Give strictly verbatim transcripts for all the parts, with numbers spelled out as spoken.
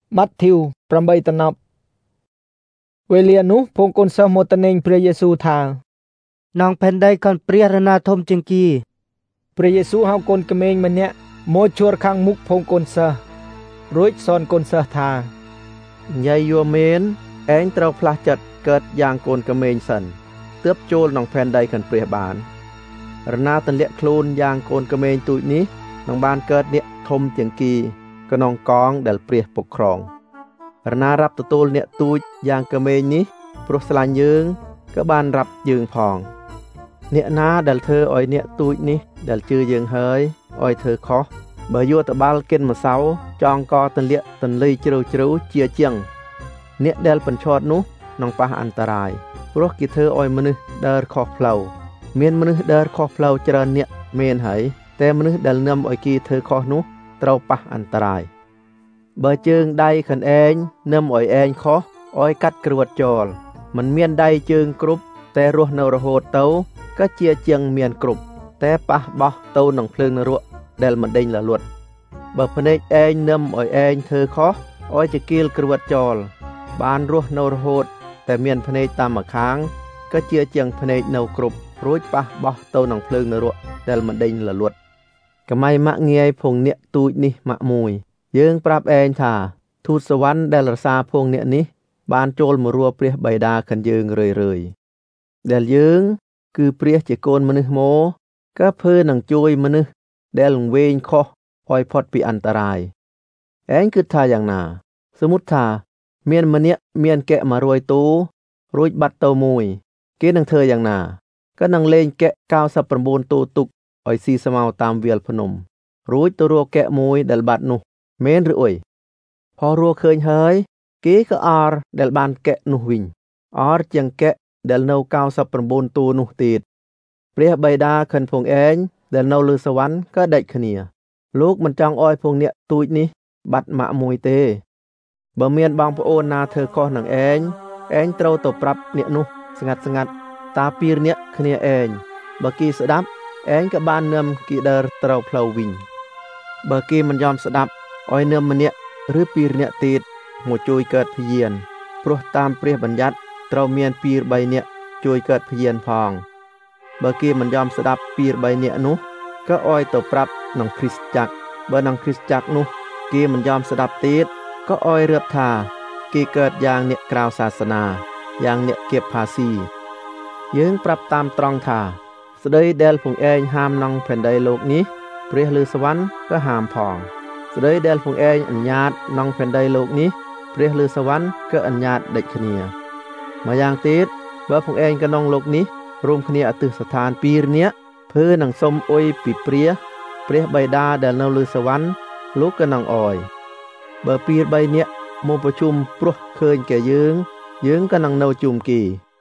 มัทธิวប្របីតណប់វេលានោះพงកូនសិស្សមកទៅនេញព្រះយេស៊ូវថានងផែនដីកាន់ព្រះរណាធំជាងគីព្រះយេស៊ូវហៅកូនក្មេងម្នាក់មកជួរខាងមុខพងកូនសិស្សរួចសន់កូនសិស្សថាញ៉ៃយួមែនឯងត្រូវផ្លាស់ចិត្តកើតយ៉ាងកូនកក្មេងសិនទើបចូលក្នុងផែនដីកាន់ព្រះបានរណាទម្លាក់ខ្លួនយ៉ាងកូនក្មេងទូចនេះនឹងបានកើតអ្នកធំជាងគីក្នុងកងដែលព្រះពកក្រងរណារាប់ទទួលអ្នកទូចយ៉ាងក្មេងនេះព្រោះស្រឡាញ់យើងក៏បានរាប់យើងផងអ្នកណាដែលធ្វើឲ្យអ្នកទូចនេះដែលជឿយើងហើយឲ្យធ្វើខុសបើយកតបាល់កិនម្សៅចងកទម្លាក់ទន្លីជ្រៅជ្រៅជាជាងអ្នកដែលបញ្ឆោតនោះនឹងប៉ះអន្តរាយព្រោះគេធ្វើឲ្យមនុស្សដើរខុសផ្លូវមានមនុស្សដើរខុសផ្លូវច្រើនអ្នកមែនហើយតែមនុស្សដែលនាំឲ្យគេធ្វើខុសនោះត្រូវប៉ះអន្តរាយបើជើងដៃខនឯងនាំឲ្យឯងខុសឲ្យកាត់គ្រួតចោលមិនមានដៃជើងគ្រប់តែរស់នៅរហូតទៅក៏ជាជាងមានគ្រប់តែប៉ះបោះទៅនឹងភ្លើងនរកដែលមិនដេញលលួតបើភ្នែកឯងនាំឲ្យឯងធ្វើខុសឲ្យជាគៀលគ្រួតចោលបានរស់នៅរហូតតែមានភ្នែកតាមម្ខាងក៏ជាជាងភ្នែកនៅគ្រប់រួចប៉ះបោះទៅនឹងភ្លើងនរកដែលមិនដេញលលួតកម៉ៃម៉ាក់ងាយភងអ្នកទូចនេះម៉ាក់មួយយើងប្រាប់ឯងថាទូតសវណ្ណដែលរសាភងអ្នកនេះបានចូលមករੂព្រះបិតាខាងយើងរឿយរឿយដែលយើងគឺព្រះជាកូនមនុស្សមកក៏ភើនឹងជួយមនុស្សដែលលងវែងខុសឲ្យផុតពីអន្តរាយឯងគិតថាយ៉ាងណាសមុទ្រថាមានម្នាក់មានកែមួយរយទូរួចបាត់ទៅមួយគេនឹងធ្វើយ៉ាងណាក៏នឹងលេងកែកៅសិបប្រាំទូទុកឲ្យស៊ីស្មៅតាមវាលភ្នំរួចទៅរកកែមួយដែលបាត់នោះមែនឬអុយพอរកឃើញហើយគេក៏អរដែលបានកែនោះវិញអរជាងកែដែលនៅកៅសិបប្រាំទូនោះទៀតព្រះបិតាខិនភងឯងដែលនៅលើសវណ្ណក៏ដាច់គ្នាលោកមិនចង់ឲ្យភងអ្នកទូចនេះបាត់ម៉ាក់មួយទេបើមានបងប្អូនណាធ្វើខុសនឹងឯងឯងត្រូវទៅប្រាប់អ្នកនោះស្ងាត់ស្ងាត់តាពីរនាក់គ្នាឯងបើគេស្ដាប់ឯងក៏បាននាំគេដើរត្រូវផ្លូវវិញបើគេមិនយอมស្ដាប់ឲ្យនាំម្នាក់ឬពីរនាក់ទៀតមកជួយកើតភយានព្រោះតាមព្រះបញ្ញត្តិត្រូវមានពីរបីនាក់ជួយកើតភយានផងបើគេមិនយอมស្ដាប់ពីរបីនាក់នោះក៏ឲ្យទៅប្រាប់ក្នុងគ្រីស្ទចក្របើក្នុងគ្រីស្ទចក្រនោះគេមិនយอมស្ដាប់ទៀតក៏ឲ្យរៀបថាគេកើតយ៉ាងអ្នកក្រៅសាសនាយ៉ាងអ្នកគៀបផាស៊ីយើងប្រាប់តាមត្រង់ថាស្ដីដែលពងឯងហាមក្នុងផែនដីលោកនេះព្រះលើសវណ្ណក៏ហាមផងស្ដីដែលពងឯងអញ្ញាតក្នុងផែនដីលោកនេះព្រះលើសវណ្ណក៏អញ្ញាតដូចគ្នាម្យ៉ាងទៀតបើពងឯងក្នុងលោកនេះរួមគ្នាអតិស្ថានពីរនាក់ភើនឹងសុំអុយពីព្រះព្រះបិតាដែលនៅលើសវណ្ណលោកក៏នឹងអយបើពីរបីនាក់មកប្រជុំព្រោះឃើញកែយើងយើងក៏នឹងនៅជុំគេ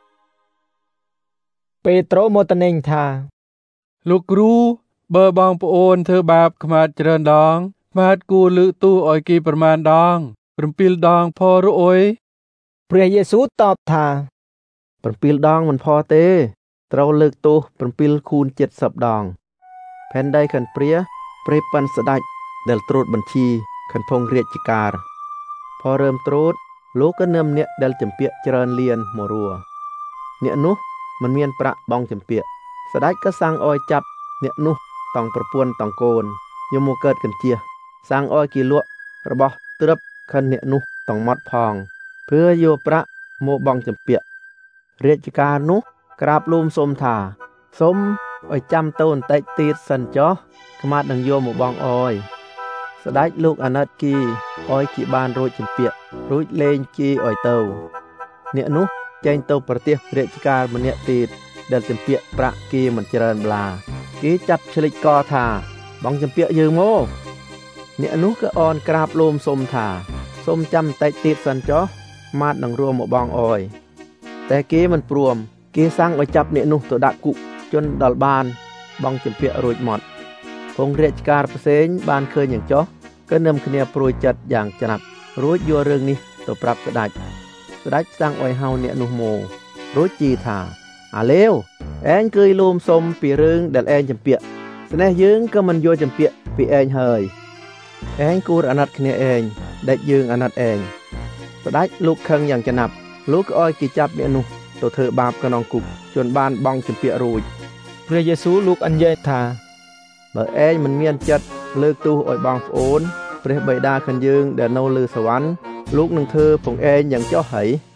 ពេត្រុសមកទៅនេញថាលោកគ្រូបើបងប្អូនធ្វើបាបខ្មាតច្រើនដងខ្មាតគួរលើកទោសឲ្យគេប្រមាណដង7ដងផឬអុយព្រះយេស៊ូវតបថា 7ដងមិនផទេត្រូវលើកទោស7คูณ70ដងផែនដីខាងព្រះព្រះប៉ាន់ស្ដេចដែលត្រួតបញ្ជីខាងភងរាជការផរើមត្រួតលោកក៏នាំអ្នកដែលចម្ពាក់ច្រើនលានមករੂអ្នកនោះមិនមានប្រាក់បងចម្ពាក់ស្ដេចក៏សាំងឲ្យចាប់អ្នកនោះតង់ប្រពន្ធតង់កូនយកមកកើតកញ្ជះសាំងឲ្យគេលក់របស់ទ្រព្យខិនអ្នកនោះតង់មកផងเพื่อយកប្រាក់មកបងចម្ពាក់រាជការនោះក្រាបលូមសុំថាសុំឲ្យចាំទៅបន្តិចទៀតសិនចុះខ្មាតនឹងយកមកបងអយស្ដេចលោកអាណិតគីឲ្យគេបានរួចចម្ពាក់រួចលេងគីឲ្យទៅអ្នកនោះចេញទៅប្រទេសរាជការម្នាក់ទៀតដែលចម្ពាក់ប្រាក់គេមិនច្រើនប្លាគេចាប់ឆ្លិចកថាបងចម្ពាក់យើងមកអ្នកនោះក៏អនក្រាបលូមសុំថាសុំចាំបន្តិចទៀតសិនចុះម៉ាត់នឹងរួមមកបងអយតែគេមិនព្រមគេសាំងឲ្យចាប់អ្នកនោះទៅដាក់គុកជន់ដល់បានបងចម្ពាក់រួចមកភងរាជការផ្សេងបានឃើញយ៉ាងចុះក៏នាំគ្នាព្រួយចិត្តយ៉ាងច្រាក់រួចយករឿងនេះទៅប្រាប់ស្ដេចស្ដេចសាំងឲ្យហៅអ្នកនោះមករួចជីថាអាលេវឯងគឺលូមសុំពីរឿងដែលឯងចម្ពាក់ស្នេះយើងក៏មិនយកចម្ពាក់ពីឯងហើយឯងគួរអាណិតគ្នាឯងដែលយើងអាណិតឯងស្ដេចលោកខឹងយ៉ាងចំណាប់លោកក៏ឲ្យគេចាប់អ្នកនោះទៅធ្វើបាបក្នុងគុកជន់បានបង់ជំពាក់រួចព្រះយេស៊ូវលោកអញ្ញេថាបើឯងមិនមានចិត្តលើកទោសឲ្យបងប្អូនព្រះបិតាខាងយើងដែលនៅលើសវណ្ណលោកនឹងធ្វើពងឯងយ៉ាងចុះហើយ